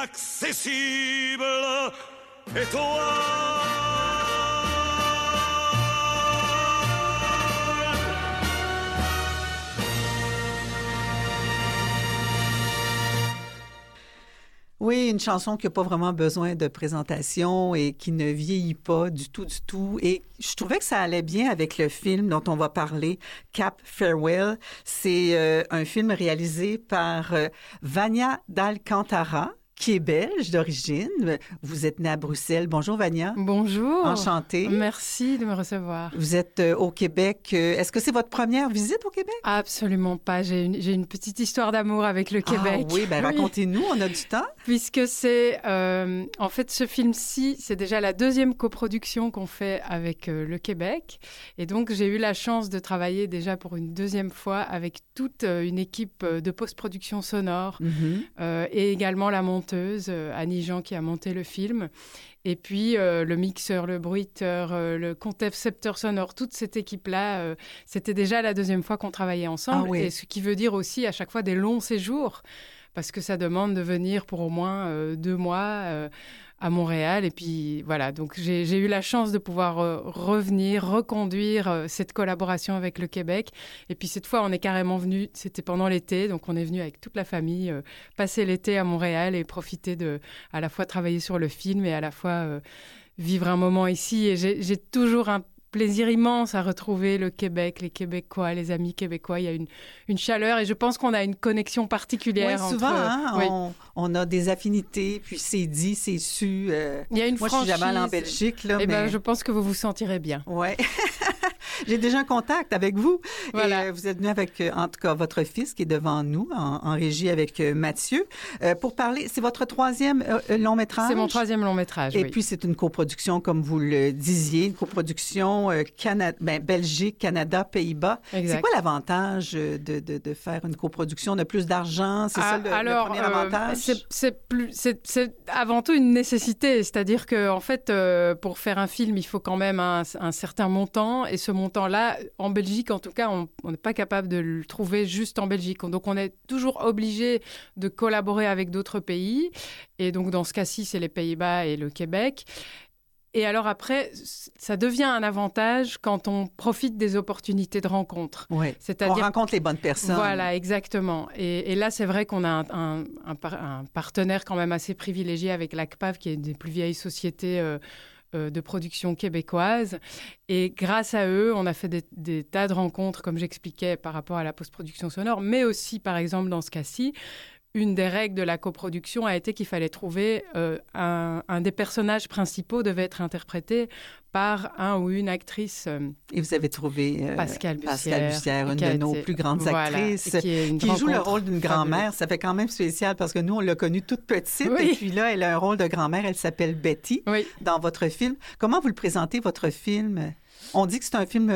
inaccessible étoile. Oui, une chanson qui n'a pas vraiment besoin de présentation et qui ne vieillit pas du tout, du tout. Et je trouvais que ça allait bien avec le film dont on va parler, Cap Farewell. C'est un film réalisé par Vania d'Alcantara, qui est belge d'origine. Vous êtes née à Bruxelles. Bonjour, Vania. Bonjour. Enchantée. Merci de me recevoir. Vous êtes au Québec. Est-ce que c'est votre première visite au Québec? Absolument pas. J'ai une petite histoire d'amour avec le Québec. Ah oui, ben racontez-nous, on a du temps. Puisque c'est... en fait, ce film-ci, c'est déjà la deuxième coproduction qu'on fait avec le Québec. Et donc, j'ai eu la chance de travailler déjà pour une deuxième fois avec toute une équipe de post-production sonore et également la monteuse, Annie Jean, qui a monté le film. Et puis, le mixeur, le bruiteur, le concepteur sonore, toute cette équipe-là, c'était déjà la deuxième fois qu'on travaillait ensemble. Ah oui. Et ce qui veut dire aussi à chaque fois des longs séjours, parce que ça demande de venir pour au moins 2 mois à Montréal. Et puis, voilà. Donc, j'ai eu la chance de pouvoir revenir, reconduire cette collaboration avec le Québec. Et puis, cette fois, on est carrément venu, c'était pendant l'été, donc on est venu avec toute la famille passer l'été à Montréal et profiter de à la fois travailler sur le film et à la fois vivre un moment ici. Et j'ai toujours un plaisir immense à retrouver le Québec, les Québécois, les amis québécois. Il y a une chaleur et je pense qu'on a une connexion particulière. Oui, souvent, entre... on a des affinités, puis c'est dit, c'est su. Il y a une moi, franchise. Je suis jamais allée en Belgique. Là, mais... ben, je pense que vous vous sentirez bien. Oui. J'ai déjà un contact avec vous. Voilà. Et, vous êtes venu avec, en tout cas, votre fils qui est devant nous, en régie avec Mathieu, pour parler. C'est votre troisième long métrage? C'est mon troisième long métrage, Et oui. puis, c'est une coproduction, comme vous le disiez, une coproduction Belgique, Canada, Pays-Bas. Exact. C'est quoi l'avantage de faire une coproduction? On a plus d'argent? C'est ça le premier avantage? C'est avant tout une nécessité. C'est-à-dire que, en fait, pour faire un film, il faut quand même un certain montant. Et ce montant-là, en Belgique, en tout cas, on n'est pas capable de le trouver juste en Belgique. Donc, on est toujours obligé de collaborer avec d'autres pays. Et donc, dans ce cas-ci, c'est les Pays-Bas et le Québec. Et alors après, ça devient un avantage quand on profite des opportunités de rencontre. Oui, c'est-à-dire on rencontre les bonnes personnes. Voilà, exactement. Et là, c'est vrai qu'on a un partenaire quand même assez privilégié avec l'ACPAV, qui est une des plus vieilles sociétés de production québécoise. Et grâce à eux, on a fait des tas de rencontres, comme j'expliquais, par rapport à la post-production sonore, mais aussi, par exemple, dans ce cas-ci, une des règles de la coproduction a été qu'il fallait trouver un des personnages principaux devait être interprété par un ou une actrice. Et vous avez trouvé Pascale Bussière, une de nos plus grandes actrices, qui joue le rôle d'une grand-mère. Ça fait quand même spécial parce que nous, on l'a connue toute petite. Oui. Et puis là, elle a un rôle de grand-mère. Elle s'appelle Betty dans votre film. Comment vous le présentez, votre film? On dit que c'est un film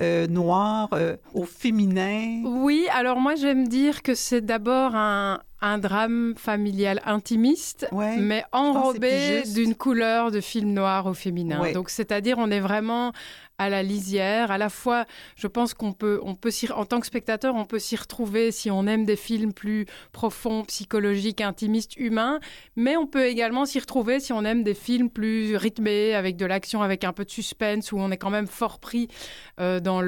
noir, au féminin. Oui, alors moi, j'aime dire que c'est d'abord un drame familial intimiste, mais enrobé d'une couleur de film noir au féminin. Ouais. Donc, c'est-à-dire, on est vraiment à la lisière. À la fois, je pense qu'on peut en tant que spectateur, on peut s'y retrouver si on aime des films plus profonds, psychologiques, intimistes, humains, mais on peut également s'y retrouver si on aime des films plus rythmés, avec de l'action, avec un peu de suspense, où on est quand même fort pris dans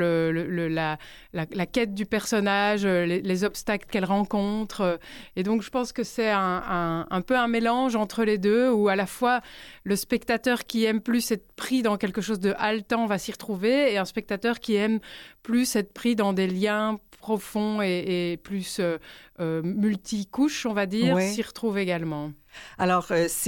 la quête du personnage, les obstacles qu'elle rencontre. Et donc, je pense que c'est un peu un mélange entre les deux, où à la fois le spectateur qui aime plus être pris dans quelque chose de haletant va s'y retrouver, et un spectateur qui aime plus être pris dans des liens profonds et plus multicouches, on va dire, s'y retrouve également. Alors,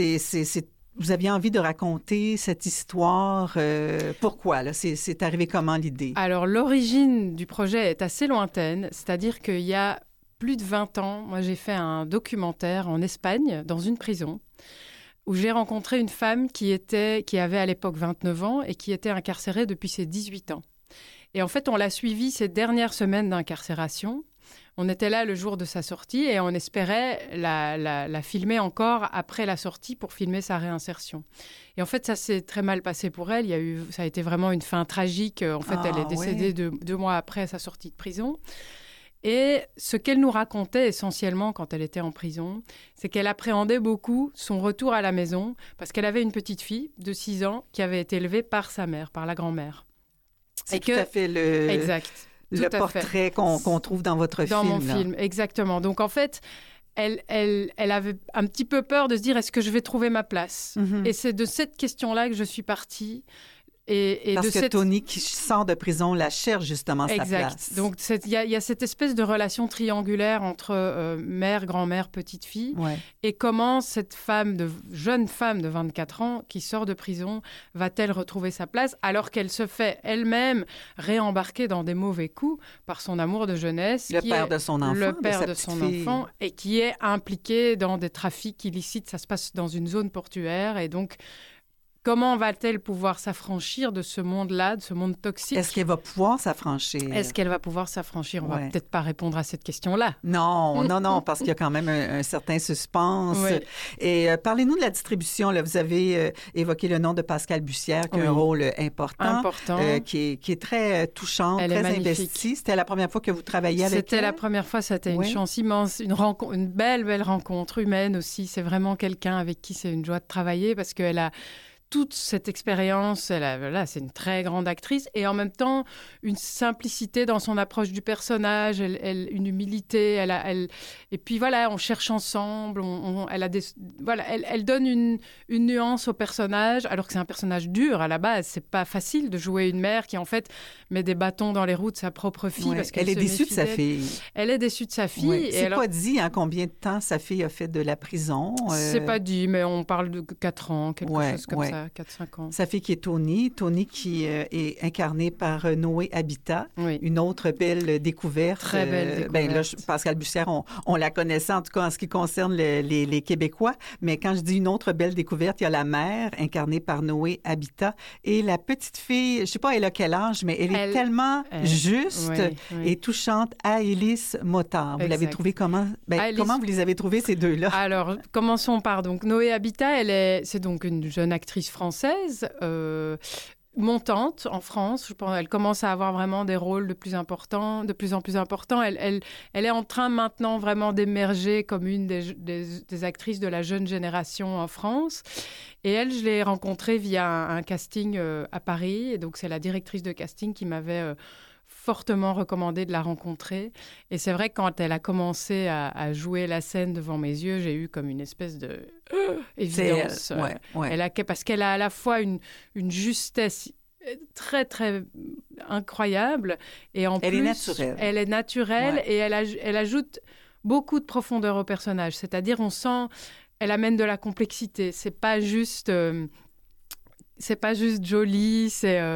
vous aviez envie de raconter cette histoire. Pourquoi? Là? C'est arrivé comment l'idée? Alors, l'origine du projet est assez lointaine, c'est-à-dire qu'il y a plus de 20 ans, moi j'ai fait un documentaire en Espagne, dans une prison, où j'ai rencontré une femme qui avait à l'époque 29 ans et qui était incarcérée depuis ses 18 ans. Et en fait, on l'a suivie ces dernières semaines d'incarcération. On était là le jour de sa sortie et on espérait la filmer encore après la sortie pour filmer sa réinsertion. Et en fait, ça s'est très mal passé pour elle. Ça a été vraiment une fin tragique. En fait, elle est décédée 2 mois après sa sortie de prison. Et ce qu'elle nous racontait essentiellement quand elle était en prison, c'est qu'elle appréhendait beaucoup son retour à la maison parce qu'elle avait une petite fille de 6 ans qui avait été élevée par sa mère, par la grand-mère. C'est tout à fait le portrait qu'on trouve dans votre film. Dans mon film, exactement. Donc en fait, elle avait un petit peu peur de se dire, est-ce que je vais trouver ma place ? Et c'est de cette question-là que je suis partie. Parce que Tony, qui sort de prison, la cherche justement sa place. Donc, il y a cette espèce de relation triangulaire entre mère, grand-mère, petite-fille. Ouais. Et comment cette jeune femme de 24 ans qui sort de prison va-t-elle retrouver sa place alors qu'elle se fait elle-même réembarquer dans des mauvais coups par son amour de jeunesse. Le père de son enfant et qui est impliqué dans des trafics illicites. Ça se passe dans une zone portuaire et donc... Comment va-t-elle pouvoir s'affranchir de ce monde-là, de ce monde toxique? Est-ce qu'elle va pouvoir s'affranchir? On va peut-être pas répondre à cette question-là. Non, parce qu'il y a quand même un certain suspense. Oui. Et parlez-nous de la distribution. Là, vous avez évoqué le nom de Pascale Bussière, qui a un rôle important. Qui est très touchante, très investie. C'était la première fois que vous travailliez avec elle? C'était la première fois, c'était une chance immense, une belle rencontre humaine aussi. C'est vraiment quelqu'un avec qui c'est une joie de travailler parce qu'elle a toute cette expérience, c'est une très grande actrice et en même temps une simplicité dans son approche du personnage, une humilité, et puis voilà, on cherche ensemble, elle donne une nuance au personnage, alors que c'est un personnage dur à la base. C'est pas facile de jouer une mère qui en fait met des bâtons dans les roues de sa propre fille parce qu'elle est déçue de sa fille. Elle est déçue de sa fille. Ouais. C'est pas dit combien de temps sa fille a fait de la prison. C'est pas dit, mais on parle de 4 ans, quelque chose comme ça. 4-5 ans. Sa fille qui est Tony qui est incarnée par Noé Habitat, une autre belle découverte. Très belle découverte. Là, Pascale Bussière, on la connaissait en tout cas en ce qui concerne les Québécois, mais quand je dis une autre belle découverte, il y a la mère incarnée par Noé Habitat et la petite fille, je sais pas elle a quel âge, mais elle est tellement juste et touchante, Aélis Motard. Vous l'avez trouvée comment? Comment vous les avez trouvées ces deux-là? Alors, commençons par donc Noé Habitat, c'est donc une jeune actrice française montante en France. Je pense, elle commence à avoir vraiment des rôles de plus en plus importants. Elle est en train maintenant vraiment d'émerger comme une des actrices de la jeune génération en France. Et elle, je l'ai rencontrée via un casting à Paris. Et donc, c'est la directrice de casting qui m'avait fortement recommandé de la rencontrer. Et c'est vrai que quand elle a commencé à jouer la scène devant mes yeux, j'ai eu comme une espèce de évidence. Parce qu'elle a à la fois une justesse très, très incroyable. Et en plus, elle est naturelle et elle ajoute beaucoup de profondeur au personnage. C'est-à-dire, on sent... Elle amène de la complexité. C'est pas juste joli,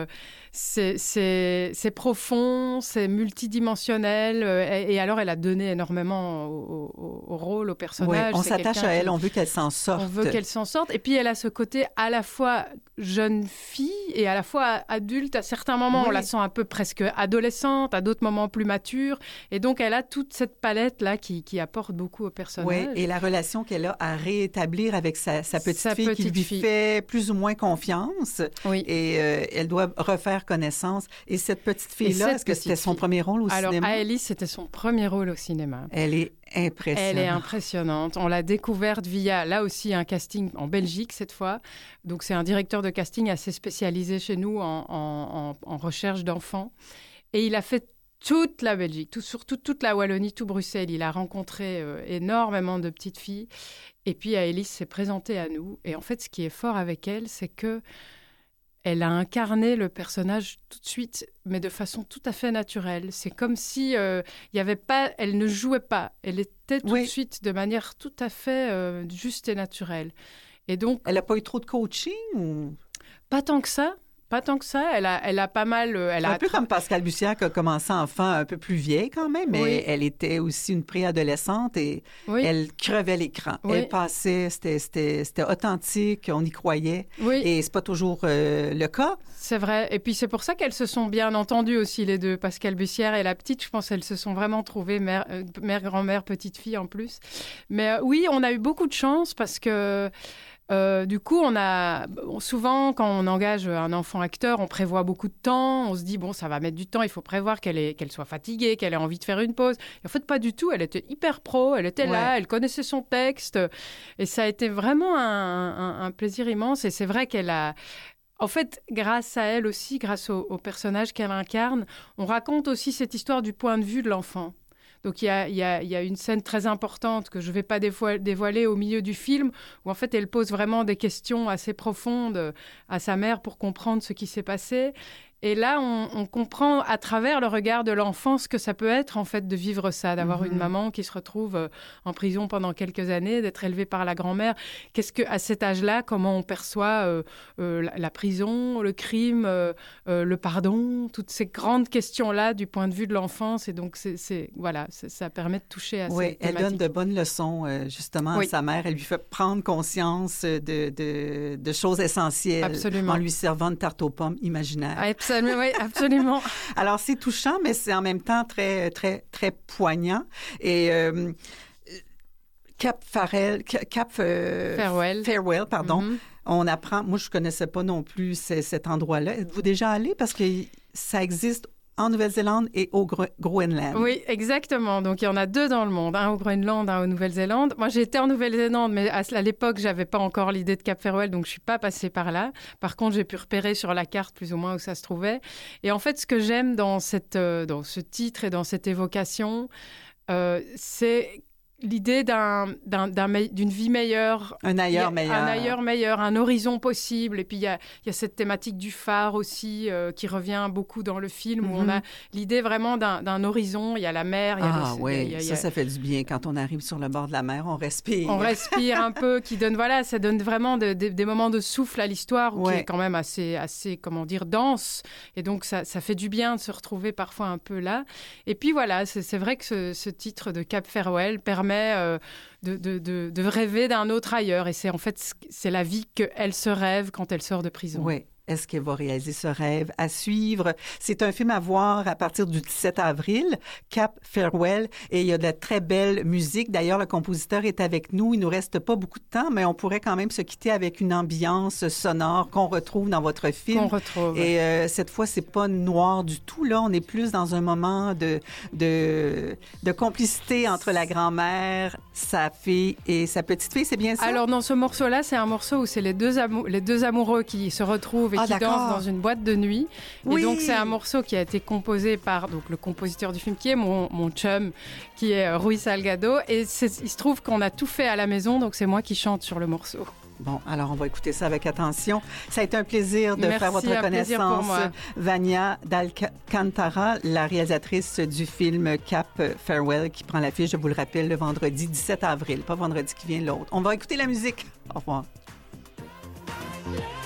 c'est profond, c'est multidimensionnel. Et alors, elle a donné énormément au rôle, au personnage. On s'attache à elle, on veut qu'elle s'en sorte. On veut qu'elle s'en sorte. Et puis, elle a ce côté à la fois jeune fille et à la fois adulte. À certains moments, on la sent un peu presque adolescente, à d'autres moments plus mature. Et donc, elle a toute cette palette-là qui apporte beaucoup au personnage. Oui, et la relation qu'elle a à rétablir avec sa petite fille qui lui fait plus ou moins confiance. Oui. Et elle doit refaire connaissance. Et cette petite fille-là, est-ce que c'était son premier rôle au cinéma? Alors, Aélis, c'était son premier rôle au cinéma. Elle est impressionnante. Elle est impressionnante. On l'a découverte via, là aussi, un casting en Belgique, cette fois. Donc, c'est un directeur de casting assez spécialisé chez nous en recherche d'enfants. Et il a fait toute la Belgique, surtout toute la Wallonie, tout Bruxelles. Il a rencontré énormément de petites filles. Et puis, Aélis s'est présentée à nous. Et en fait, ce qui est fort avec elle, c'est que elle a incarné le personnage tout de suite, mais de façon tout à fait naturelle. C'est comme si y avait pas, elle ne jouait pas. Elle était tout de suite de manière tout à fait juste et naturelle. Et donc, elle n'a pas eu trop de coaching ou... Pas tant que ça. Pas tant que ça. Elle a pas mal... un peu comme Pascale Bussière qui a commencé enfant un peu plus vieille quand même, mais elle était aussi une préadolescente et elle crevait l'écran. Oui. Elle passait, c'était authentique, on y croyait. Oui. Et c'est pas toujours le cas. C'est vrai. Et puis c'est pour ça qu'elles se sont bien entendues aussi, les deux. Pascale Bussière et la petite, je pense qu'elles se sont vraiment trouvées mère, grand-mère, petite fille en plus. Mais oui, on a eu beaucoup de chance parce que Du coup, souvent, quand on engage un enfant acteur, on prévoit beaucoup de temps. On se dit, bon, ça va mettre du temps, il faut prévoir qu'elle soit fatiguée, qu'elle ait envie de faire une pause. Et en fait, pas du tout. Elle était hyper pro, elle était là, elle connaissait son texte. Et ça a été vraiment un plaisir immense. Et c'est vrai qu'elle a... En fait, grâce à elle aussi, grâce au personnage qu'elle incarne, on raconte aussi cette histoire du point de vue de l'enfant. Donc, il y a une scène très importante que je ne vais pas dévoiler au milieu du film, où en fait, elle pose vraiment des questions assez profondes à sa mère pour comprendre ce qui s'est passé. Et là, on comprend à travers le regard de l'enfant ce que ça peut être, en fait, de vivre ça, d'avoir une maman qui se retrouve en prison pendant quelques années, d'être élevée par la grand-mère. Qu'est-ce que, à cet âge-là, comment on perçoit la prison, le crime, le pardon, toutes ces grandes questions-là du point de vue de l'enfance. Et donc, ça permet de toucher à oui, cette thématique. Elle donne de bonnes leçons, justement, à sa mère. Elle lui fait prendre conscience de choses essentielles. Absolument. En lui servant une tarte aux pommes imaginaire. Oui, absolument. Alors, c'est touchant, mais c'est en même temps très, très, très poignant. Et Cap Farewell, pardon. On apprend... Moi, je ne connaissais pas non plus cet endroit-là. Êtes-vous déjà allé? Parce que ça existe en Nouvelle-Zélande et au Groenland. Oui, exactement. Donc, il y en a 2 dans le monde, un au Groenland, un en Nouvelle-Zélande. Moi, j'ai été en Nouvelle-Zélande, mais à l'époque, je n'avais pas encore l'idée de Cap Farewell, donc je ne suis pas passée par là. Par contre, j'ai pu repérer sur la carte plus ou moins où ça se trouvait. Et en fait, ce que j'aime dans ce titre et dans cette évocation, c'est l'idée d'une vie meilleure. Un ailleurs meilleur. Un ailleurs meilleur, un horizon possible. Et puis, il y a cette thématique du phare aussi qui revient beaucoup dans le film, où on a l'idée vraiment d'un horizon. Il y a la mer. Ça fait du bien. Quand on arrive sur le bord de la mer, on respire. On respire un peu, ça donne vraiment des moments de souffle à l'histoire qui est quand même assez, comment dire, dense. Et donc, ça fait du bien de se retrouver parfois un peu là. Et puis voilà, c'est vrai que ce titre de Cap Farewell permet de rêver d'un autre ailleurs. Et c'est la vie qu'elle se rêve quand elle sort de prison. Oui. Est-ce qu'elle va réaliser ce rêve? À suivre. C'est un film à voir à partir du 17 avril, Cap Farewell, et il y a de la très belle musique. D'ailleurs, le compositeur est avec nous. Il nous reste pas beaucoup de temps, mais on pourrait quand même se quitter avec une ambiance sonore qu'on retrouve dans votre film. Qu'on retrouve. Et cette fois, c'est pas noir du tout. Là, on est plus dans un moment de complicité entre la grand-mère, sa fille et sa petite-fille. C'est bien ça? Alors, dans ce morceau-là, c'est un morceau où c'est les deux amoureux qui se retrouvent et qui dansent dans une boîte de nuit. Oui. Et donc, c'est un morceau qui a été composé par le compositeur du film, qui est mon chum, qui est Rui Salgado. Et il se trouve qu'on a tout fait à la maison, donc c'est moi qui chante sur le morceau. Bon, alors on va écouter ça avec attention. Ça a été un plaisir de faire votre connaissance. Vania d'Alcantara, la réalisatrice du film Cap Farewell, qui prend l'affiche, je vous le rappelle, le vendredi 17 avril. Pas vendredi qui vient, l'autre. On va écouter la musique. Au revoir.